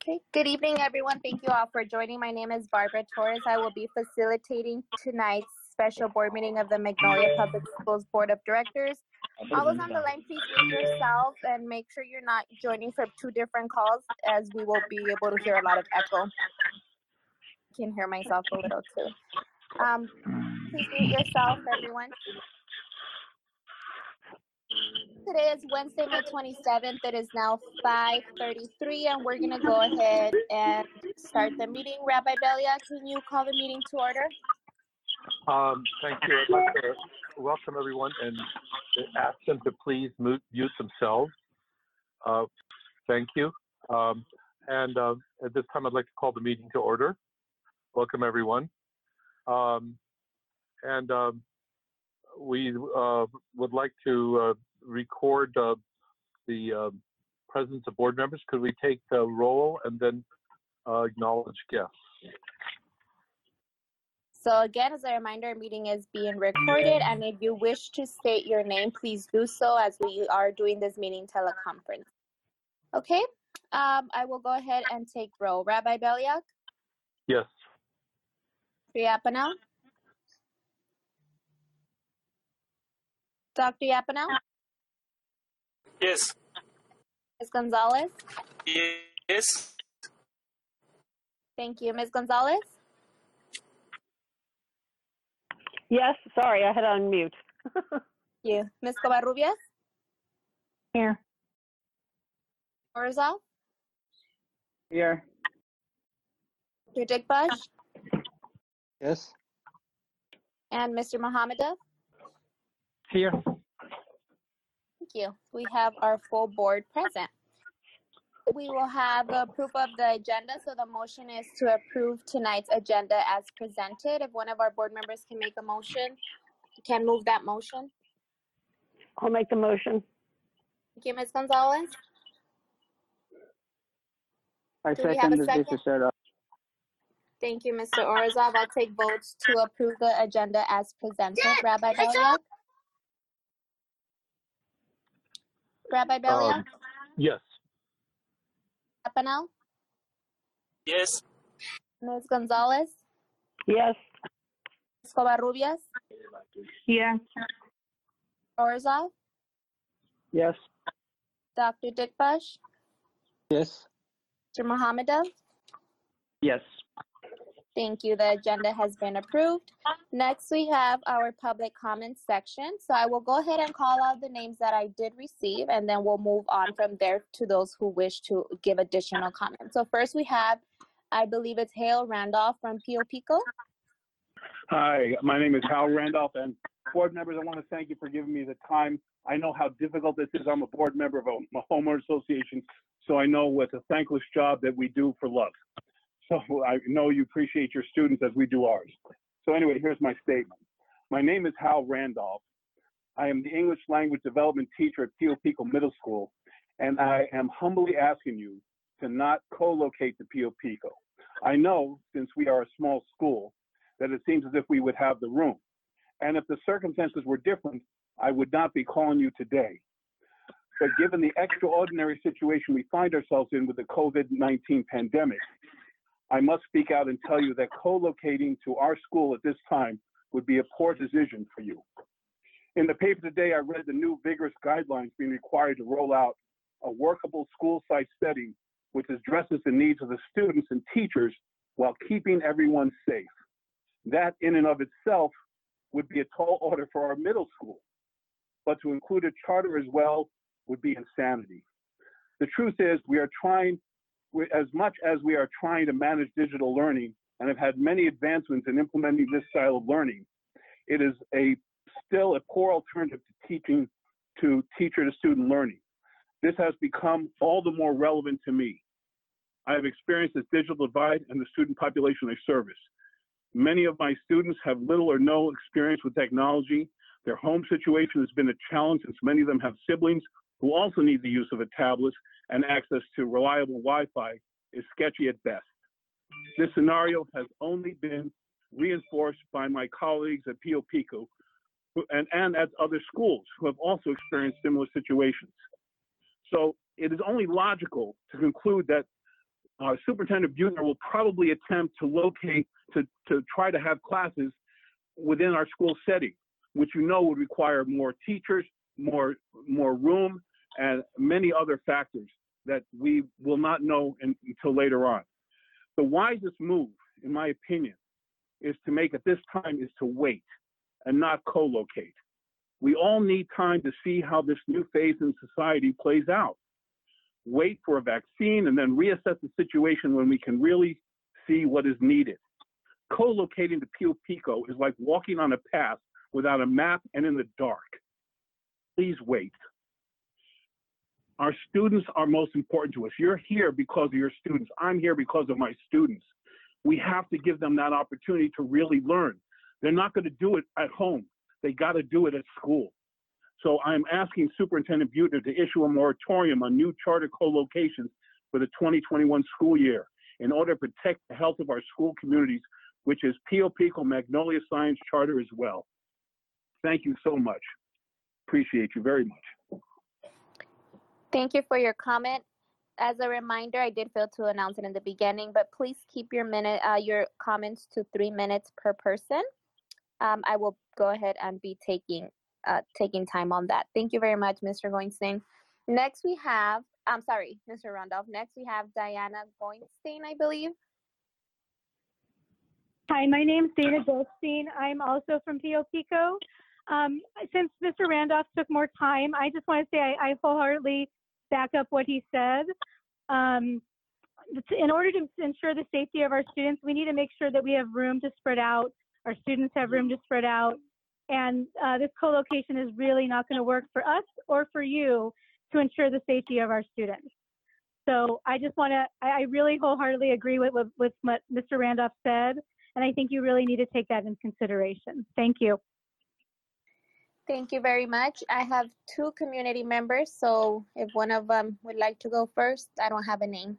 Okay, good evening, everyone. Thank you all for joining. My name is Barbara Torres. I will be facilitating tonight's special board meeting of the Magnolia Public Schools Board of Directors. All those on the line, please mute yourself and make sure you're not joining from two different calls, as we will be able to hear a lot of echo. I can hear myself a little too. Please mute yourself, everyone. Today is Wednesday, May 27th. It is now 5:33, and we're going to go ahead and start the meeting. Rabbi Belia, can you call the meeting to order? Thank you. I'd like to welcome everyone and ask them to please mute themselves. Thank you. At this time, I'd like to call the meeting to order. Welcome, everyone. We would like to record the presence of board members. Could we take the roll and then acknowledge guests? So again, as a reminder, our meeting is being recorded, and if you wish to state your name, please do so, as we are doing this meeting teleconference. Okay, I will go ahead and take roll. Rabbi Beliak? Yes. Yapanel? Dr. Yapanel? Yes. Ms. Gonzalez? Yes. Thank you. Ms. Gonzalez? Yes, sorry, I had on mute. Thank you. Ms. Covarrubias? Here. Orzal? Here. Dr. Digbash? Yes. And Mr. Mohammadov? Here. Thank you. We have our full board present. We will have the proof of the agenda. So the motion is to approve tonight's agenda as presented. If one of our board members can make a motion, can move that motion. I'll make the motion. Thank you, Ms. Gonzalez. I Do we have a second this second? Thank you, Mr. Orzov. I'll take votes to approve the agenda as presented. Rabbi Beliak? Rabbi Beliak? Yes. Yapanel? Yes. Ms. Gonzalez? Yes. Ms. Covarrubias? Here. Orzov? Yes. Dr. Digbash? Yes. Mr. Mohammadov? Yes. Thank you. The agenda has been approved. Next, we have our public comments section. So I will go ahead and call out the names that I did receive, and then we'll move on from there to those who wish to give additional comments. So first we have, I believe it's Hale Randolph from Pio Pico. Hi, my name is Hal Randolph, and board members, I want to thank you for giving me the time. I know how difficult this is. I'm a board member of a homeowner association, so I know it's a thankless job that we do for love. So I know you appreciate your students as we do ours. So anyway, here's my statement. My name is Hal Randolph. I am the English language development teacher at Pio Pico Middle School, and I am humbly asking you to not co-locate the Pio Pico. I know, since we are a small school, that it seems as if we would have the room. And if the circumstances were different, I would not be calling you today. But given the extraordinary situation we find ourselves in with the COVID-19 pandemic, I must speak out and tell you that co-locating to our school at this time would be a poor decision for you. In the paper today, I read the new vigorous guidelines being required to roll out a workable school site setting which addresses the needs of the students and teachers while keeping everyone safe. That in and of itself would be a tall order for our middle school, but to include a charter as well would be insanity. The truth is as much as we are trying to manage digital learning and have had many advancements in implementing this style of learning, it is still a poor alternative to teacher-to-student learning. This has become all the more relevant to me. I have experienced this digital divide and the student population I service. Many of my students have little or no experience with technology. Their home situation has been a challenge since many of them have siblings who also need the use of a tablet, and access to reliable Wi-Fi is sketchy at best. This scenario has only been reinforced by my colleagues at Pio Pico and at other schools who have also experienced similar situations. So it is only logical to conclude that Superintendent Buettner will probably attempt to locate, to try to have classes within our school setting, which would require more teachers, more room, and many other factors that we will not know until later on. The wisest move, in my opinion, is to make at this time is to wait and not co-locate. We all need time to see how this new phase in society plays out. Wait for a vaccine and then reassess the situation when we can really see what is needed. Co-locating to Pio Pico is like walking on a path without a map and in the dark. Please wait. Our students are most important to us. You're here because of your students. I'm here because of my students. We have to give them that opportunity to really learn. They're not going to do it at home. They got to do it at school. So I'm asking Superintendent Buettner to issue a moratorium on new charter co-locations for the 2021 school year in order to protect the health of our school communities, which is Pio Pico Magnolia Science Charter as well. Thank you so much. Appreciate you very much. Thank you for your comment. As a reminder, I did fail to announce it in the beginning, but please keep your comments to 3 minutes per person. I will go ahead and be taking time on that. Thank you very much, Mr. Goinstein. Next we have, Mr. Randolph. Next we have Diana Goinstein, I believe. Hi, my name's Dana Goldstein. I'm also from Pio Pico. Since Mr. Randolph took more time, I just want to say I wholeheartedly back up what he said. In order to ensure the safety of our students, we need to make sure that we have room to spread out. Our students have room to spread out. And this co-location is really not going to work for us or for you to ensure the safety of our students. So I just want to, I really wholeheartedly agree with what Mr. Randolph said. And I think you really need to take that into consideration. Thank you. Thank you very much. I have 2 community members, so if one of them would like to go first, I don't have a name.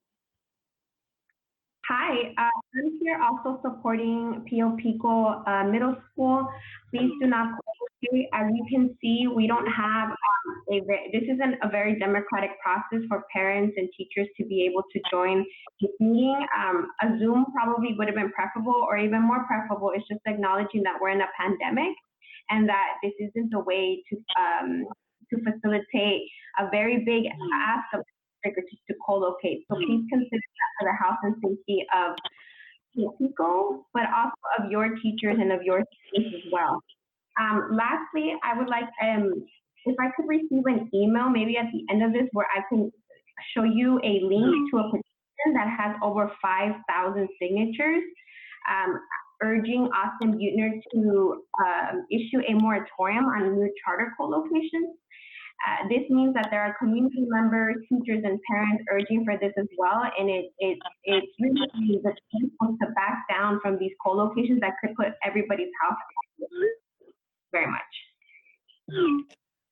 Hi, I'm here also supporting Pio Pico Middle School. Please do not co-locate. As you can see, we don't have this isn't a very democratic process for parents and teachers to be able to join this meeting. A Zoom probably would have been preferable, or even more preferable is just acknowledging that we're in a pandemic and that this isn't the way to facilitate a very big ask of just to co-locate. So please consider that for the health and safety of Pio Pico, but also of your teachers and of your students as well. Lastly, I would like, if I could receive an email, maybe at the end of this, where I can show you a link to a petition that has over 5,000 signatures, urging Austin Buettner to issue a moratorium on new charter co-locations. This means that there are community members, teachers, and parents urging for this as well, and it's really the people to back down from these co-locations that could put everybody's house at risk. Very much.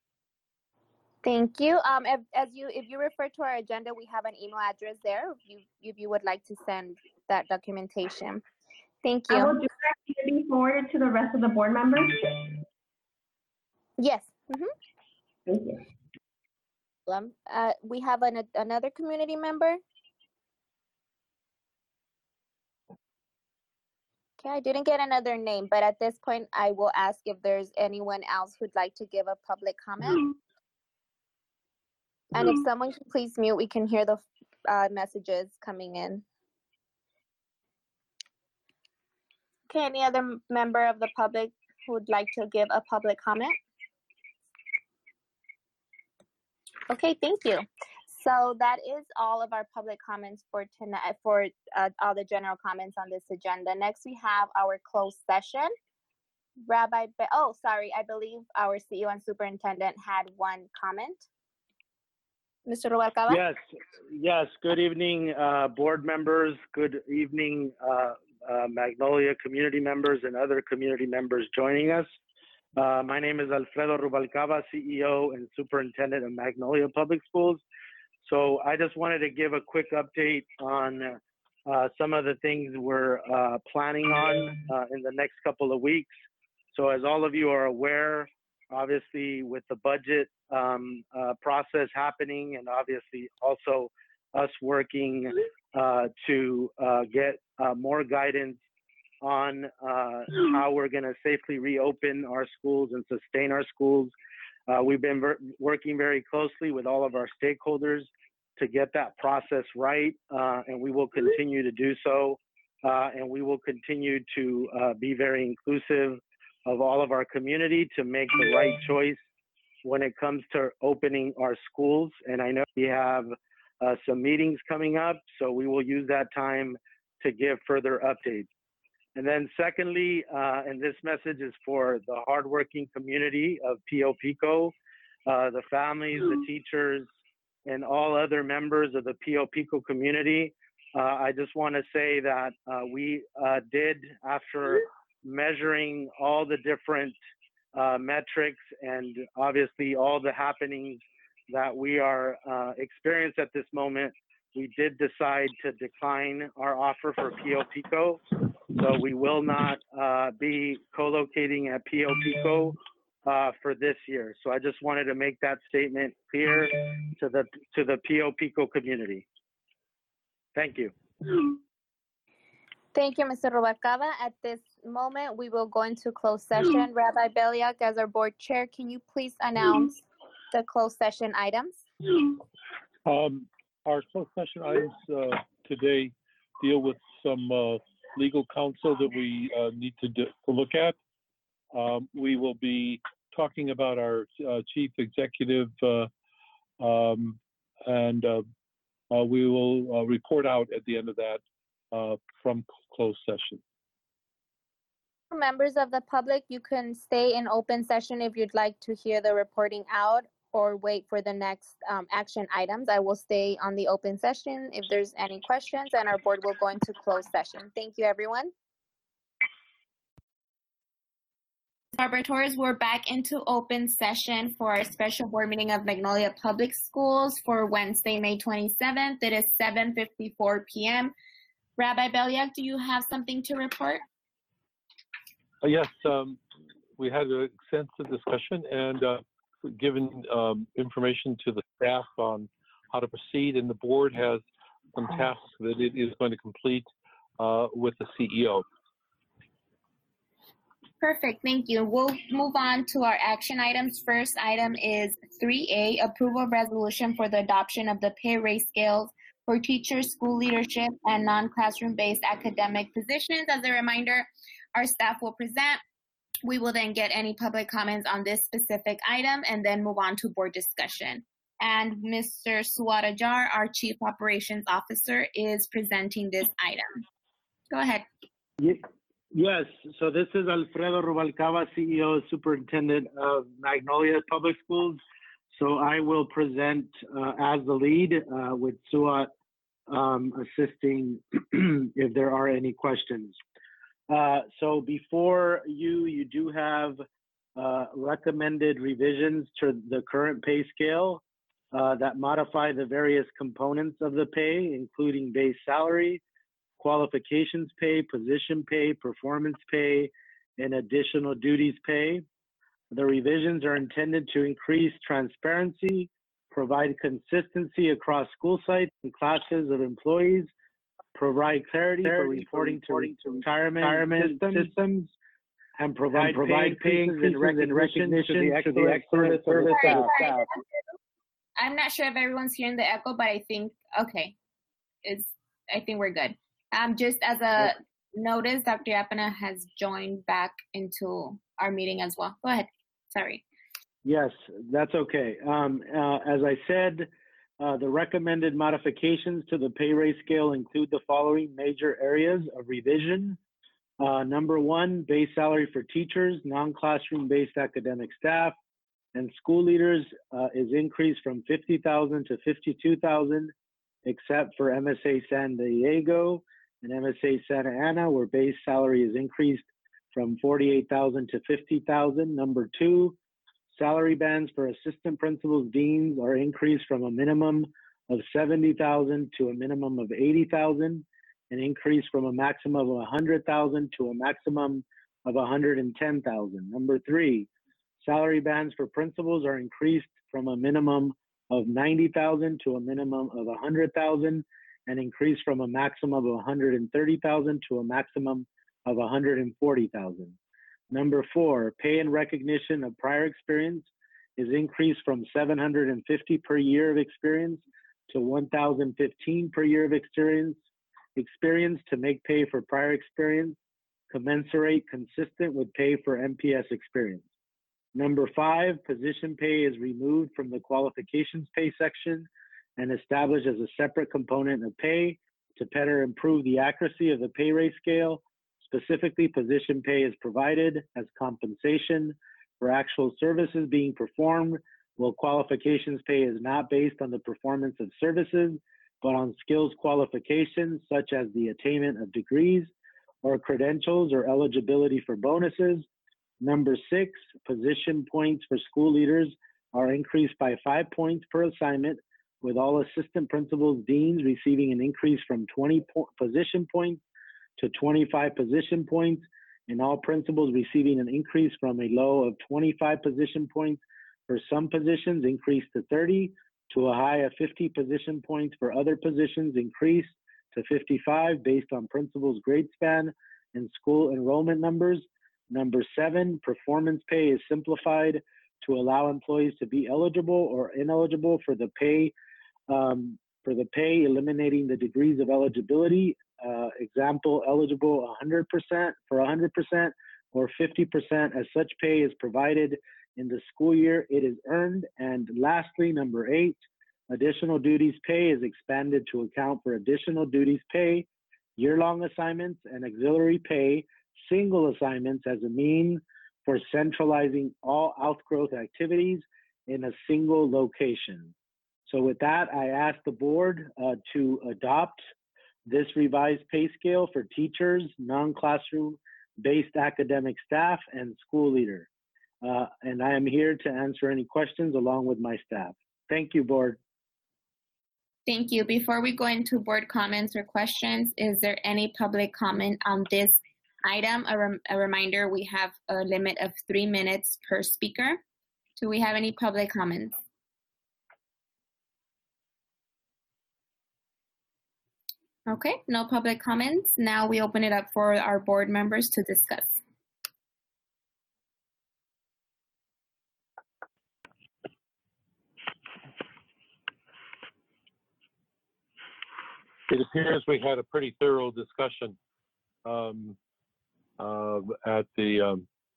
Thank you. If you refer to our agenda, we have an email address there. If you would like to send that documentation. Thank you. I will do that to be forwarded to the rest of the board members. Yes. Thank you. We have another community member. Okay, I didn't get another name, but at this point, I will ask if there's anyone else who'd like to give a public comment. And if someone can please mute, we can hear the messages coming in. Okay, any other member of the public who would like to give a public comment? Okay, thank you. So that is all of our public comments for tonight, for all the general comments on this agenda. Next, we have our closed session. I believe our CEO and superintendent had one comment. Mr. Rubalcaba? Yes. Good evening, board members. Good evening, Magnolia community members and other community members joining us. My name is Alfredo Rubalcaba, CEO and Superintendent of Magnolia Public Schools. So I just wanted to give a quick update on some of the things we're planning on in the next couple of weeks. So as all of you are aware, obviously with the budget process happening, and obviously also us working to get more guidance on how we're going to safely reopen our schools and sustain our schools. We've been working very closely with all of our stakeholders to get that process right, and we will continue to do so. And we will continue to be very inclusive of all of our community to make the right choice when it comes to opening our schools. And I know we have some meetings coming up, so we will use that time to give further updates. And then secondly, and this message is for the hardworking community of Pio Pico, the families, the teachers, and all other members of the Pio Pico community. I just want to say that we did, after measuring all the different metrics and obviously all the happenings that we are experiencing at this moment, we did decide to decline our offer for Pio Pico. So we will not be co-locating at Pio Pico for this year. So I just wanted to make that statement clear to the Pio Pico community. Thank you. Thank you, Mr. Rubalcaba. At this moment, we will go into closed session. Rabbi Beliak, as our board chair, can you please announce the closed session items? Our closed session items today deal with some legal counsel that we need to look at. We will be talking about our chief executive and we will report out at the end of that from closed session. For members of the public, you can stay in open session if you'd like to hear the reporting out or wait for the next action items. I will stay on the open session if there's any questions, and our board will go into closed session. Thank you, everyone. Barbara Torres, we're back into open session for our special board meeting of Magnolia Public Schools for Wednesday, May 27th. It is 7:54 p.m. Rabbi Beliak, do you have something to report? Yes, we had an extensive discussion and given information to the staff on how to proceed, and the board has some tasks that it is going to complete with the CEO. Perfect, thank you. We'll move on to our action items. First item is 3A, approval of resolution for the adoption of the pay rate scales for teachers, school leadership, and non-classroom based academic positions. As a reminder, our staff will present. We will then get any public comments on this specific item and then move on to board discussion. And Mr. Suad Ajar, our Chief Operations Officer, is presenting this item. Go ahead. Yes, so this is Alfredo Rubalcaba, CEO, Superintendent of Magnolia Public Schools. So I will present as the lead with Suat assisting if there are any questions. So before you do have recommended revisions to the current pay scale that modify the various components of the pay, including base salary, qualifications pay, position pay, performance pay, and additional duties pay. The revisions are intended to increase transparency, provide consistency across school sites and classes of employees, provide clarity for reporting to retirement systems, and provide pay increases in recognition to the excellent service staff. I'm not sure if everyone's hearing the echo, but I think, okay, I think we're good. Just as a notice, Dr. Yapana has joined back into our meeting as well. Go ahead. Sorry. Yes, that's okay. As I said, the recommended modifications to the pay rate scale include the following major areas of revision. Number one, base salary for teachers, non-classroom based academic staff, and school leaders is increased from $50,000 to $52,000, except for MSA San Diego and MSA Santa Ana, where base salary is increased from $48,000 to $50,000. Number two, salary bands for assistant principals, deans are increased from a minimum of $70,000 to a minimum of $80,000, an increase from a maximum of $100,000 to a maximum of $110,000. Number three, salary bands for principals are increased from a minimum of $90,000 to a minimum of $100,000, and increase from a maximum of 130,000 to a maximum of 140,000. Number 4, pay in recognition of prior experience is increased from 750 per year of experience to 1,015 per year of experience to make pay for prior experience commensurate consistent with pay for MPS experience. Number 5, position pay is removed from the qualifications pay section and established as a separate component of pay to better improve the accuracy of the pay rate scale. Specifically, position pay is provided as compensation for actual services being performed, while qualifications pay is not based on the performance of services, but on skills qualifications such as the attainment of degrees or credentials or eligibility for bonuses. Number 6, position points for school leaders are increased by 5 points per assignment, with all assistant principals, deans receiving an increase from 20 position points to 25 position points, and all principals receiving an increase from a low of 25 position points for some positions increased to 30, to a high of 50 position points for other positions increased to 55 based on principals' grade span and school enrollment numbers. Number 7, performance pay is simplified to allow employees to be eligible or ineligible for the pay, eliminating the degrees of eligibility. Example, eligible 100% for 100% or 50% as such pay is provided in the school year it is earned. And lastly, number 8, additional duties pay is expanded to account for additional duties pay, year-long assignments, and auxiliary pay, single assignments as a mean for centralizing all outgrowth activities in a single location. So with that, I ask the board to adopt this revised pay scale for teachers, non-classroom based academic staff, and school leader. And I am here to answer any questions along with my staff. Thank you, board. Thank you. Before we go into board comments or questions, is there any public comment on this item? A reminder, we have a limit of 3 minutes per speaker. Do we have any public comments? Okay, no public comments. Now we open it up for our board members to discuss. It appears we had a pretty thorough discussion at the,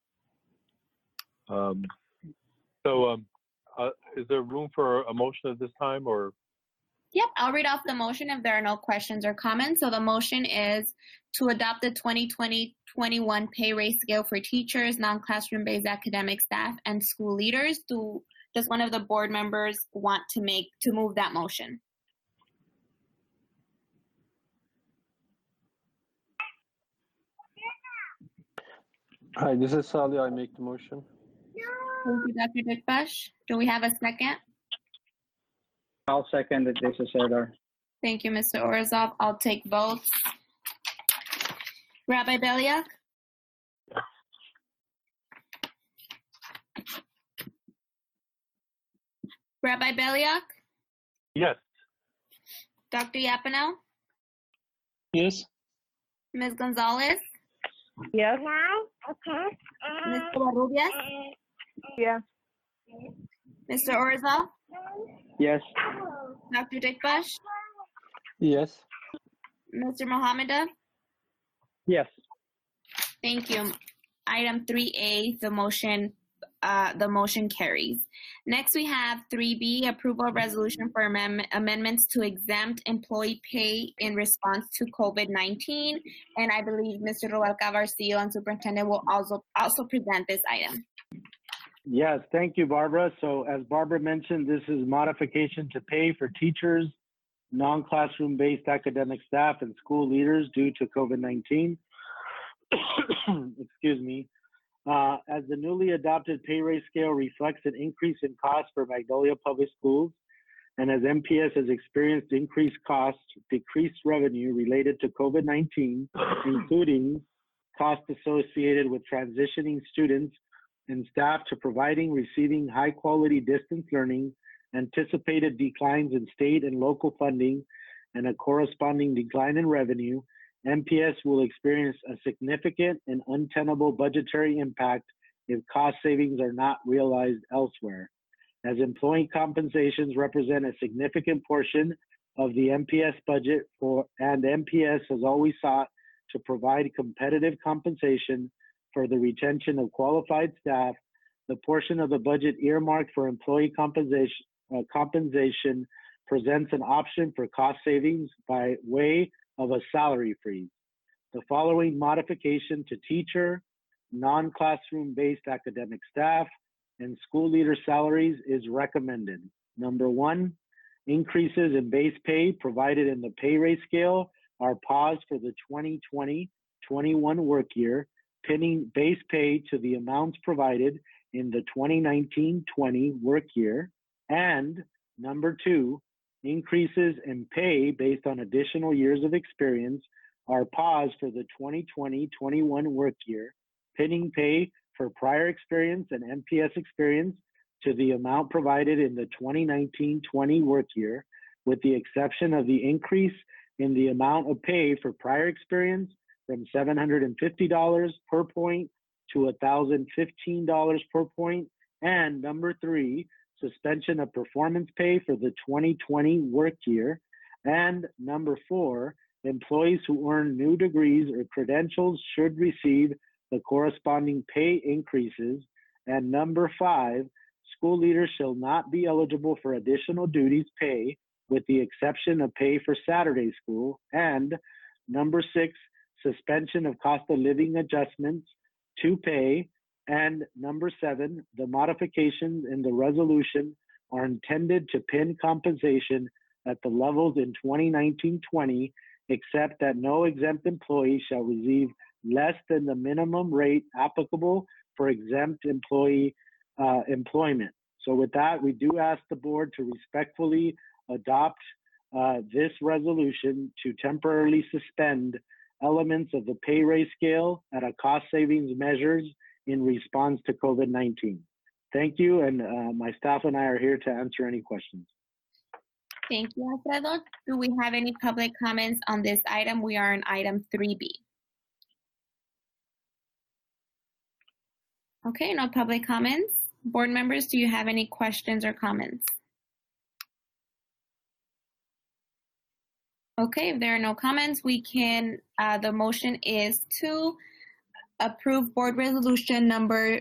is there room for a motion at this time, or? Yep, I'll read off the motion if there are no questions or comments. So the motion is to adopt the 2020-21 pay rate scale for teachers, non-classroom based academic staff, and school leaders. Does one of the board members want to move that motion? Hi, this is Sally. I make the motion. Thank you, Dr. Dikbash. Do we have a second? I'll second it. This is Cesar. Thank you, Mr. Orzov. I'll take votes. Rabbi Beliak? Rabbi Beliak? Yes. Dr. Yapino? Yes. Ms. Gonzalez? Yes. Mr. Barrubias? Yes. Mr. Orzov? Yes. Dr. Dikbash? Yes. Mr. Mohammed? Yes. Thank you. Item 3A, the motion carries. Next, we have 3B, approval of resolution for amendments to exempt employee pay in response to COVID-19. And I believe Mr. Rubalcaba, CEO and superintendent, will also present this item. Yes, thank you, Barbara. So as Barbara mentioned, this is modification to pay for teachers, non-classroom based academic staff, and school leaders due to COVID-19. Excuse me. As the newly adopted pay rate scale reflects an increase in cost for Magnolia Public Schools, and as MPS has experienced increased costs, decreased revenue related to COVID-19, including costs associated with transitioning students and staff to receiving high quality distance learning, anticipated declines in state and local funding, and a corresponding decline in revenue, MPS will experience a significant and untenable budgetary impact if cost savings are not realized elsewhere. As employee compensations represent a significant portion of the MPS budget and MPS has always sought to provide competitive compensation for the retention of qualified staff, the portion of the budget earmarked for employee compensation presents an option for cost savings by way of a salary freeze. The following modification to teacher, non-classroom based academic staff, and school leader salaries is recommended. Number one, increases in base pay provided in the pay rate scale are paused for the 2020-21 work year, pinning base pay to the amounts provided in the 2019-20 work year. And number two, increases in pay based on additional years of experience are paused for the 2020-21 work year, pinning pay for prior experience and MPS experience to the amount provided in the 2019-20 work year, with the exception of the increase in the amount of pay for prior experience from $750 per point to $1,015 per point. And number three, suspension of performance pay for the 2020 work year. And number four, employees who earn new degrees or credentials should receive the corresponding pay increases. And number five, school leaders shall not be eligible for additional duties pay with the exception of pay for Saturday school. And number six, suspension of cost of living adjustments to pay. And number seven, the modifications in the resolution are intended to pin compensation at the levels in 2019-20, except that no exempt employee shall receive less than the minimum rate applicable for exempt employee employment. So with that, we do ask the board to respectfully adopt this resolution to temporarily suspend elements of the pay rate scale at a cost savings measures in response to COVID-19. Thank you, and my staff and I are here to answer any questions. Thank you, Alfredo. Do we have any public comments on this item? We are on item 3B. Okay, no public comments. Board members, do you have any questions or comments? Okay, if there are no comments, we can, the motion is to approve board resolution number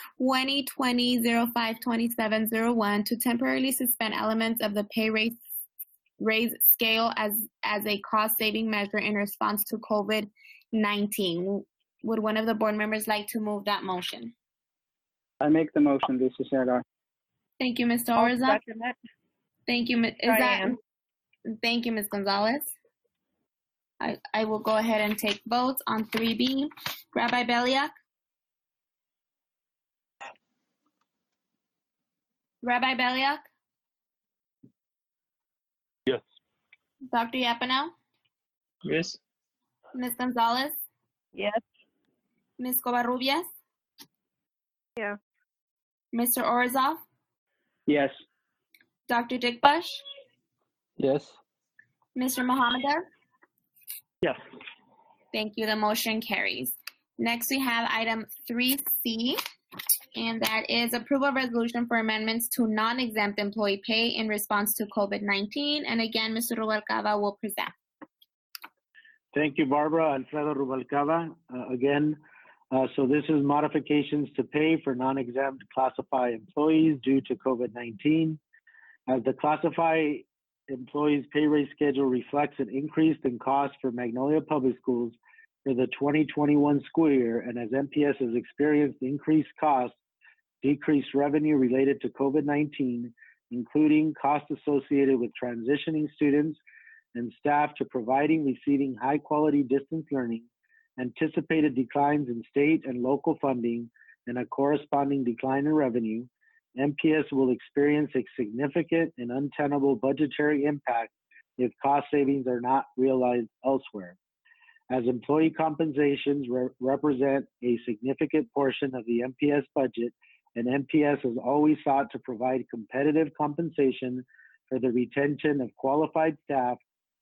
2020-05-2701 to temporarily suspend elements of the pay raise scale as a cost saving measure in response to COVID-19. Would one of the board members like to move that motion? I make the motion. This is Cesar. Thank you, Mr. I'll Orza. second it. Thank you, thank you, Ms. Gonzalez. I will go ahead and take votes on 3B. Rabbi Beliak? Rabbi Beliak? Yes. Dr. Yapanow? Yes. Ms. Gonzalez? Yes. Ms. Covarrubias? Yes. Mr. Orzov? Yes. Dr. Dickbush? Yes. Mr. Mohammadar? Yes. Thank you. The motion carries. Next, we have item 3C, and that is approval of resolution for amendments to non-exempt employee pay in response to COVID-19. And again, Mr. Rubalcaba will present. Thank you, Barbara. Alfredo Rubalcaba again. So this is modifications to pay for non-exempt classified employees due to COVID-19. As the classified employees' pay rate schedule reflects an increase in cost for Magnolia Public Schools for the 2021 school year, and as MPS has experienced increased costs, decreased revenue related to COVID-19, including costs associated with transitioning students and staff to providing, receiving high-quality distance learning, anticipated declines in state and local funding, and a corresponding decline in revenue, MPS will experience a significant and untenable budgetary impact if cost savings are not realized elsewhere. As employee compensations represent a significant portion of the MPS budget, and MPS has always sought to provide competitive compensation for the retention of qualified staff,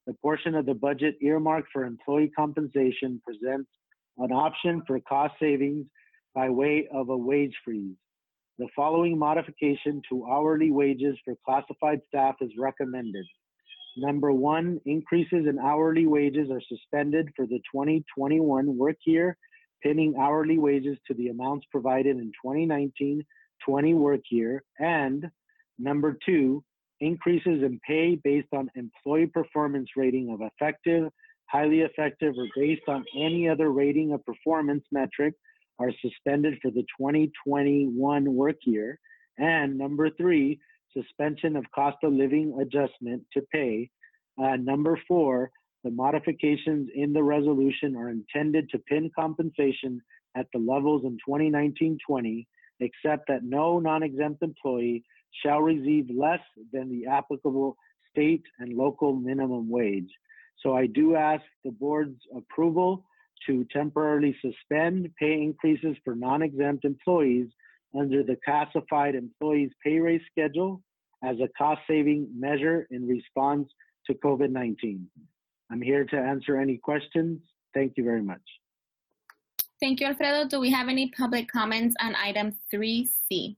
the portion of the budget earmarked for employee compensation presents an option for cost savings by way of a wage freeze. The following modification to hourly wages for classified staff is recommended. Number one, increases in hourly wages are suspended for the 2021 work year, pinning hourly wages to the amounts provided in 2019-20 work year. And number two, increases in pay based on employee performance rating of effective, highly effective, or based on any other rating of performance metric are suspended for the 2021 work year. And number three, suspension of cost of living adjustment to pay. Number four, the modifications in the resolution are intended to pin compensation at the levels in 2019-20, except that no non-exempt employee shall receive less than the applicable state and local minimum wage. So I do ask the board's approval to temporarily suspend pay increases for non-exempt employees under the classified employees pay raise schedule as a cost-saving measure in response to COVID-19. I'm here to answer any questions. Thank you very much. Thank you, Alfredo. Do we have any public comments on item 3C?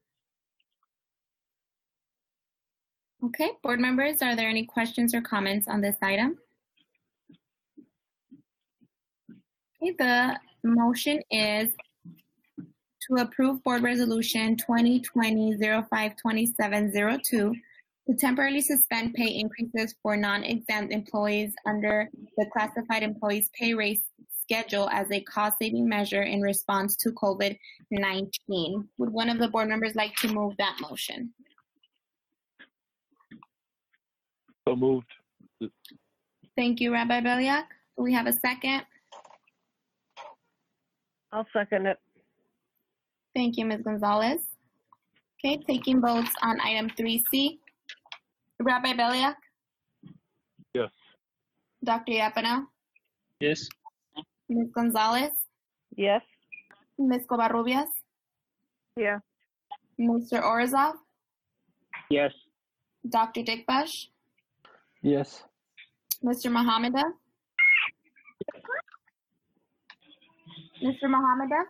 Okay, board members, are there any questions or comments on this item? Okay, the motion is to approve Board Resolution 2020-05-2702 to temporarily suspend pay increases for non-exempt employees under the classified employees pay raise schedule as a cost-saving measure in response to COVID-19. Would one of the board members like to move that motion? So moved. Thank you, Rabbi Beliak. Do we have a second? I'll second it. Thank you, Ms. Gonzalez. Okay, taking votes on item 3C. Rabbi Beliak, Yes. Dr. Yapano, Yes. Ms. Gonzalez, Yes. Ms. Covarrubias, Yeah. Mr. Orzov, Yes. Dr. Dickbush, Yes. Mr. Mohameda, Mr. Mohameda,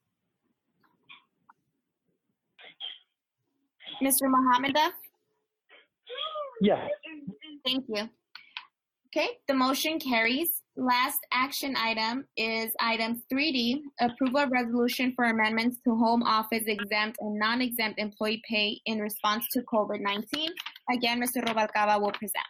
Mr. Mohameda. Yes. Thank you. Okay, the motion carries. Last action item is item 3D, approval of resolution for amendments to home office exempt and non-exempt employee pay in response to COVID-19. Again, Mr. Rubalcaba will present.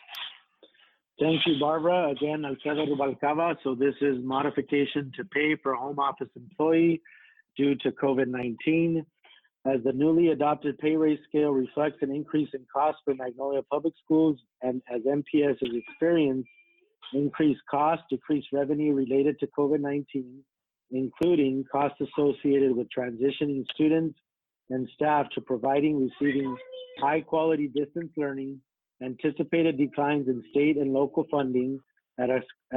Thank you, Barbara. Again, Alfredo Rubalcaba. So this is modification to pay for home office employee due to COVID-19. As the newly adopted pay raise scale reflects an increase in cost for Magnolia Public Schools, and as MPS has experienced increased costs, decreased revenue related to COVID-19, including costs associated with transitioning students and staff to receiving high-quality distance learning, anticipated declines in state and local funding as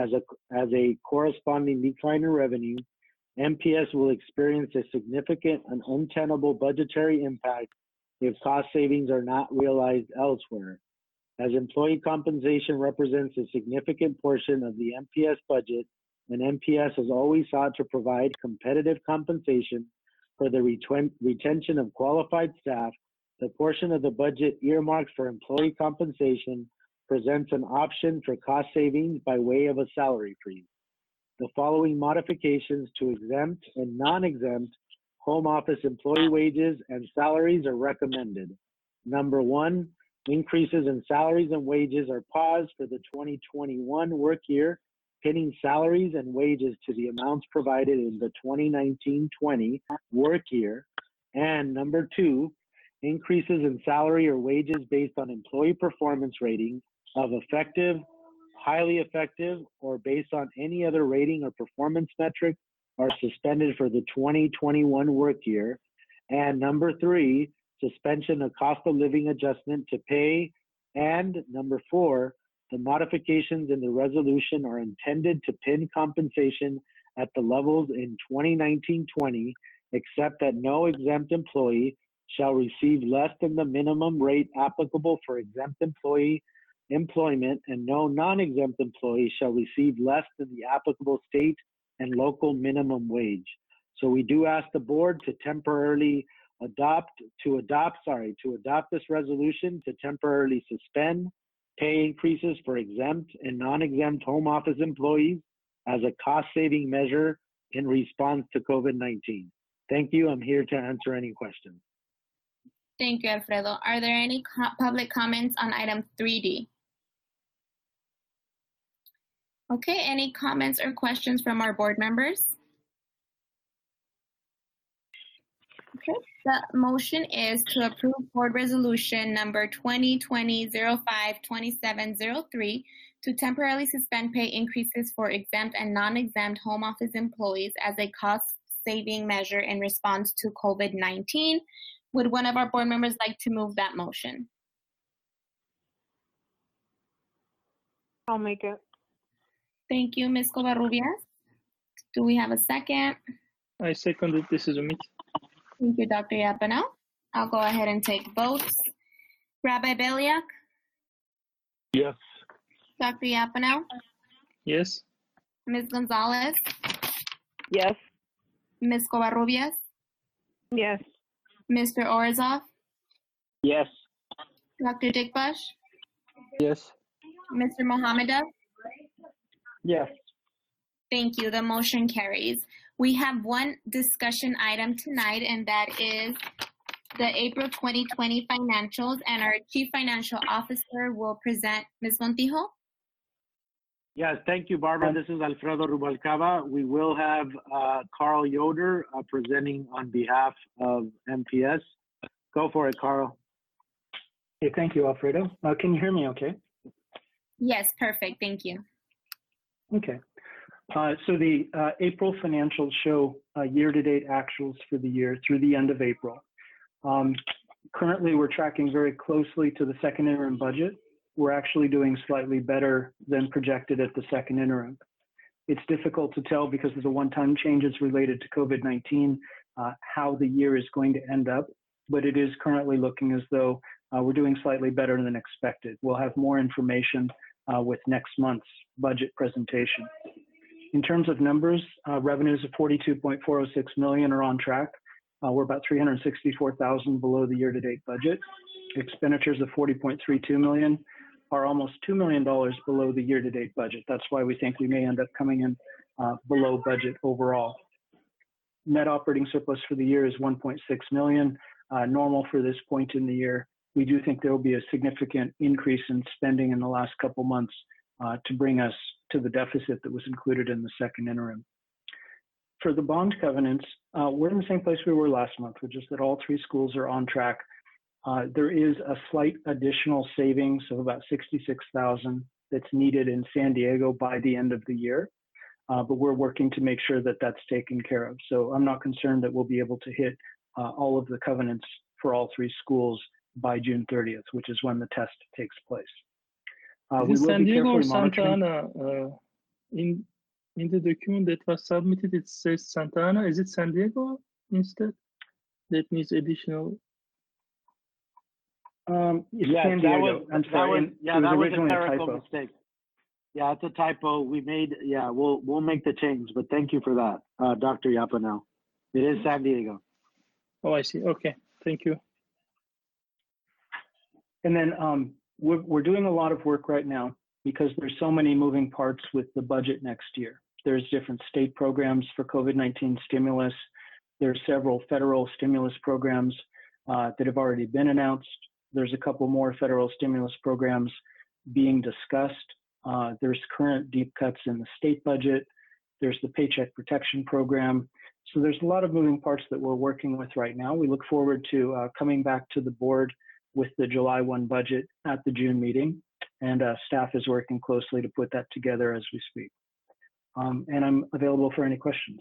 a corresponding decline in revenue, MPS will experience a significant and untenable budgetary impact if cost savings are not realized elsewhere. As employee compensation represents a significant portion of the MPS budget, and MPS has always sought to provide competitive compensation for the retention of qualified staff, the portion of the budget earmarked for employee compensation presents an option for cost savings by way of a salary freeze. The following modifications to exempt and non-exempt home office employee wages and salaries are recommended. Number one, increases in salaries and wages are paused for the 2021 work year, pinning salaries and wages to the amounts provided in the 2019-20 work year. And number two, increases in salary or wages based on employee performance rating of effective, highly effective, or based on any other rating or performance metric are suspended for the 2021 work year. And number three, suspension of cost of living adjustment to pay. And number four, the modifications in the resolution are intended to pin compensation at the levels in 2019-20, except that no exempt employee shall receive less than the minimum rate applicable for exempt employee employment, and no non-exempt employee shall receive less than the applicable state and local minimum wage. So we do ask the board to temporarily adopt this resolution to temporarily suspend pay increases for exempt and non-exempt home office employees as a cost-saving measure in response to COVID-19. Thank you. I'm here to answer any questions. Thank you, Alfredo. Are there any public comments on item 3D? Okay, any comments or questions from our board members? Okay, the motion is to approve board resolution number 2020-05-2703 to temporarily suspend pay increases for exempt and non-exempt home office employees as a cost-saving measure in response to COVID-19. Would one of our board members like to move that motion? I'll make it. Thank you, Ms. Covarrubias. Do we have a second? I second the decision. Thank you, Dr. Yapano. I'll go ahead and take votes. Rabbi Beliak, Yes. Dr. Yapano, Yes. Ms. Gonzalez, Yes. Ms. Covarrubias, Yes. Mr. Orzov, Yes. Dr. Dickbush, Yes. Mr. Mohamedov. Yes. Thank you. The motion carries. We have one discussion item tonight, and that is the April 2020 financials, and our Chief Financial Officer will present. Ms. Montijo? Yes, thank you, Barbara. This is Alfredo Rubalcaba. We will have Carl Yoder presenting on behalf of MPS. Go for it, Carl. Okay, thank you, Alfredo. Can you hear me okay? Yes, perfect. Thank you. Okay. So the April financials show year-to-date actuals for the year through the end of April. Currently, we're tracking very closely to the second interim budget. We're actually doing slightly better than projected at the second interim. It's difficult to tell because of the one-time changes related to COVID-19 how the year is going to end up, but it is currently looking as though we're doing slightly better than expected. We'll have more information with next month's budget presentation. In terms of numbers, revenues of $42.406 million are on track. We're about $364,000 below the year-to-date budget. Expenditures of $40.32 million are almost $2 million below the year-to-date budget. That's why we think we may end up coming in below budget overall. Net operating surplus for the year is $1.6 million, normal for this point in the year. We do think there will be a significant increase in spending in the last couple months to bring us to the deficit that was included in the second interim. For the bond covenants, we're in the same place we were last month, which is that all three schools are on track. There is a slight additional savings of about $66,000 that's needed in San Diego by the end of the year, but we're working to make sure that that's taken care of. So I'm not concerned that we'll be able to hit all of the covenants for all three schools by June 30th, which is when the test takes place. We will San Diego or Santa Ana? In the document that was submitted, it says Santa Ana. Is it San Diego instead? That needs additional. Yeah, San Diego. I'm sorry. That was a clerical mistake. Yeah, it's a typo. We made. Yeah, we'll make the change. But thank you for that, Dr. Yapano. It is San Diego. Oh, I see. Okay, thank you. And then we're doing a lot of work right now because there's so many moving parts with the budget next year. There's different state programs for COVID-19 stimulus. There's several federal stimulus programs that have already been announced. There's a couple more federal stimulus programs being discussed. There's current deep cuts in the state budget. There's the Paycheck Protection Program. So there's a lot of moving parts that we're working with right now. We look forward to coming back to the board with the July 1 budget at the June meeting, and staff is working closely to put that together as we speak. And I'm available for any questions.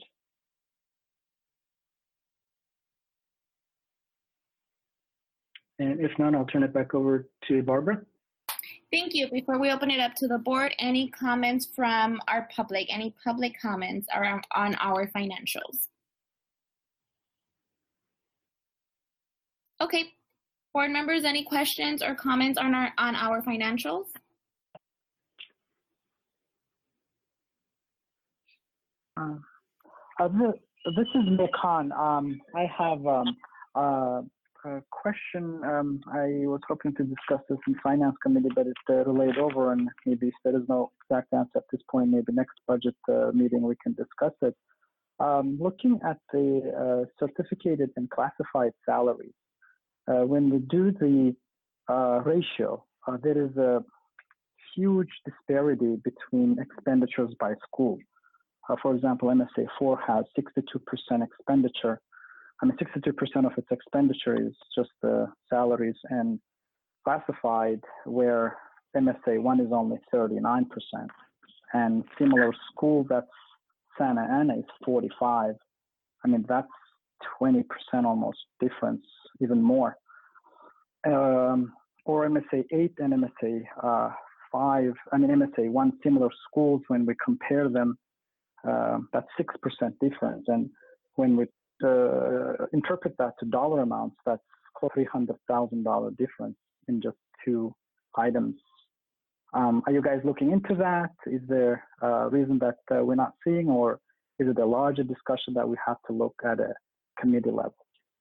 And if not, I'll turn it back over to Barbara. Thank you. Before we open it up to the board, any comments from our public? Any public comments on our financials? Okay. Board members, any questions or comments on our financials? This is Mekan. I have a question. I was hoping to discuss this in Finance Committee, but it relayed over, and maybe if there is no exact answer at this point, maybe next budget meeting we can discuss it. Looking at the certificated and classified salaries, when we do the ratio, there is a huge disparity between expenditures by school. For example, MSA 4 has 62% expenditure. 62% of its expenditure is just the salaries and classified, where MSA 1 is only 39%. And similar school, that's Santa Ana, is 45. That's 20% almost difference, even more. Or MSA 8 and MSA 5, MSA 1, similar schools, when we compare them, that's 6% difference. And when we interpret that to dollar amounts, that's close to $300,000 difference in just two items. Are you guys looking into that? Is there a reason that we're not seeing, or is it a larger discussion that we have to look at a committee level?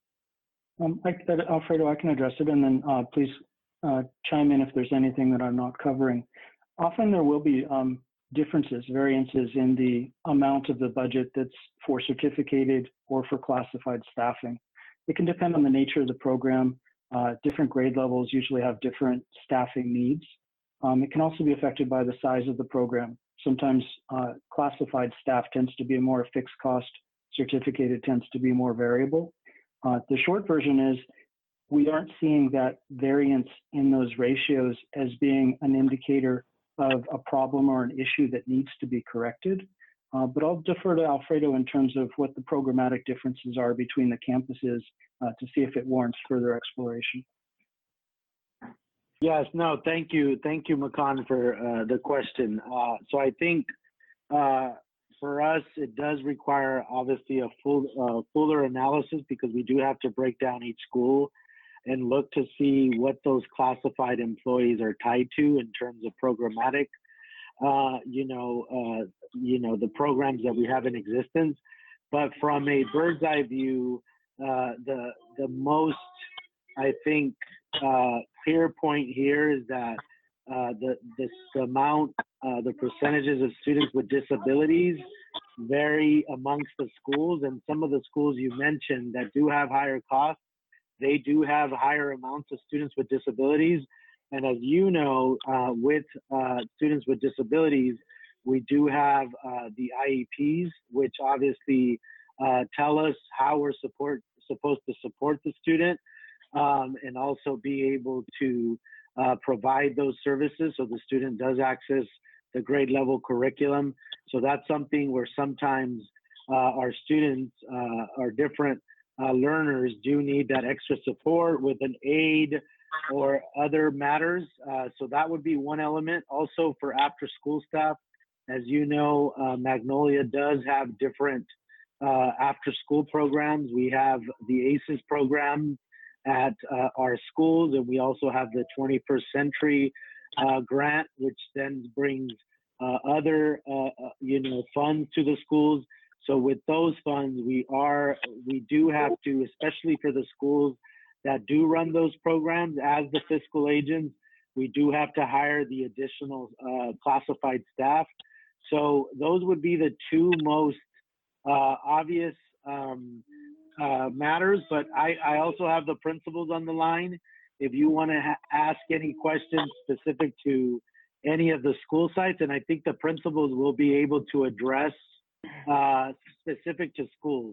Alfredo, I can address it, and then please chime in if there's anything that I'm not covering. Often there will be variances in the amount of the budget that's for certificated or for classified staffing. It can depend on the nature of the program. Different grade levels usually have different staffing needs. It can also be affected by the size of the program. Sometimes classified staff tends to be a more fixed cost, certificated tends to be more variable. The short version is we aren't seeing that variance in those ratios as being an indicator of a problem or an issue that needs to be corrected. But I'll defer to Alfredo in terms of what the programmatic differences are between the campuses to see if it warrants further exploration. Yes, no, thank you. Thank you, Makan, for the question. So I think for us, it does require obviously a fuller analysis, because we do have to break down each school and look to see what those classified employees are tied to in terms of programmatic, the programs that we have in existence. But from a bird's eye view, the most, I think, clear point here is that the percentages of students with disabilities vary amongst the schools, and some of the schools you mentioned that do have higher costs, they do have higher amounts of students with disabilities. And as you know, with students with disabilities, we do have the IEPs, which obviously tell us how we're supposed to support the student, and also be able to provide those services so the student does access the grade level curriculum. So that's something where sometimes our students, our different learners do need that extra support with an aid or other matters. So that would be one element. Also for after school staff, as you know, Magnolia does have different after school programs. We have the ACES program at our schools, and we also have the 21st Century grant, which then brings other funds to the schools. So with those funds, we do have to, especially for the schools that do run those programs as the fiscal agents, we do have to hire the additional classified staff. So those would be the two most obvious matters, but I also have the principals on the line. If you want to ask any questions specific to any of the school sites, and I think the principals will be able to address specific to schools.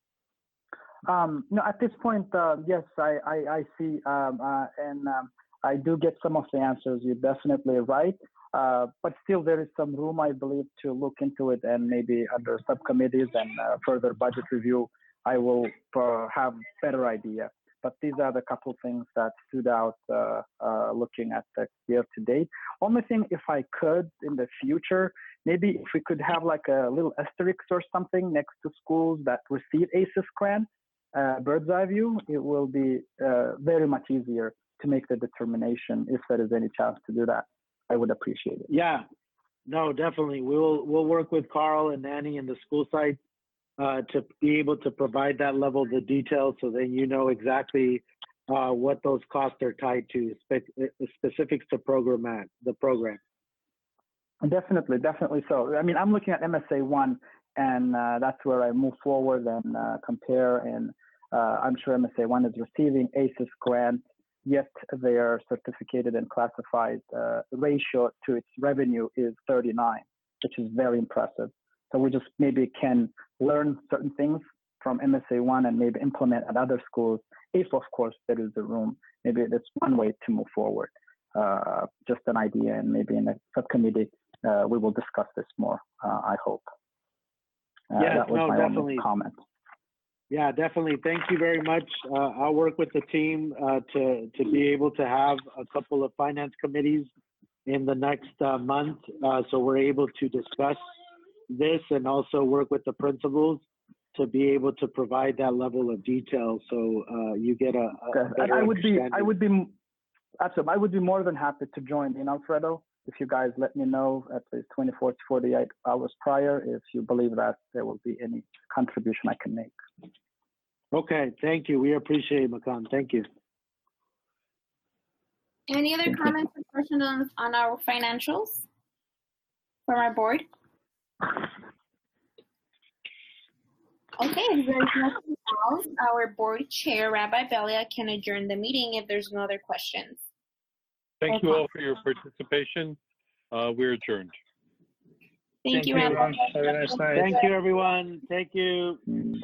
No, at this point, yes, I see, and I do get some of the answers. You're definitely right. But still, there is some room, I believe, to look into it, and maybe under subcommittees and further budget review, I will have better idea. But these are the couple things that stood out looking at the year to date. Only thing, if I could, in the future, maybe if we could have like a little asterisk or something next to schools that receive ACES grant, bird's eye view, it will be very much easier to make the determination if there is any chance to do that. I would appreciate it. Yeah, No, definitely. We'll work with Carl and Annie and the school site to be able to provide that level of the detail so that you know exactly what those costs are tied to, specifics to the program. Definitely, definitely so. I mean, I'm looking at MSA 1, and that's where I move forward and compare. And I'm sure MSA 1 is receiving ACES grant, yet their certificated and classified ratio to its revenue is 39, which is very impressive. So we just maybe can learn certain things from MSA 1 and maybe implement at other schools, if of course there is the room. Maybe that's one way to move forward. Just an idea, and maybe in a subcommittee we will discuss this more, I hope. That was my only comment. Yeah, definitely. Thank you very much. I'll work with the team to be able to have a couple of finance committees in the next month, so we're able to discuss this and also work with the principals to be able to provide that level of detail, so you get a better understanding. I would be more than happy to join in, Alfredo. If you guys let me know at least 24 to 48 hours prior, if you believe that there will be any contribution I can make. Okay, thank you. We appreciate it, Makan. Thank you. Any other comments or questions on our financials from our board? Okay, if there's nothing else, our board chair, Rabbi Belia, can adjourn the meeting if there's no other questions. Thank you all for your participation. We're adjourned. Thank you, Rabbi. Have a nice night. Thank you, everyone. Thank you.